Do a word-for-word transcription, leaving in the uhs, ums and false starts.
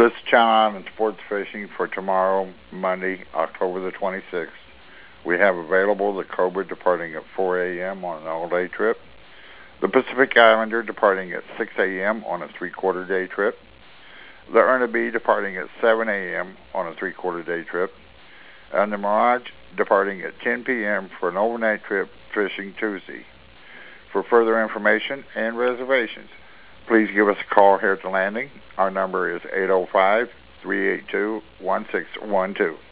This is Channel Island Sports Fishing for tomorrow, Monday, October the twenty-sixth. We have available the Cobra departing at four a m on an all-day trip, the Pacific Islander departing at six a m on a three-quarter day trip, the Erna departing at seven a m on a three-quarter day trip, and the Mirage departing at ten p m for an overnight trip fishing Tuesday. For further information and reservations, please give us a call here at the landing. Our number is eight oh five, three eight two, one six one two.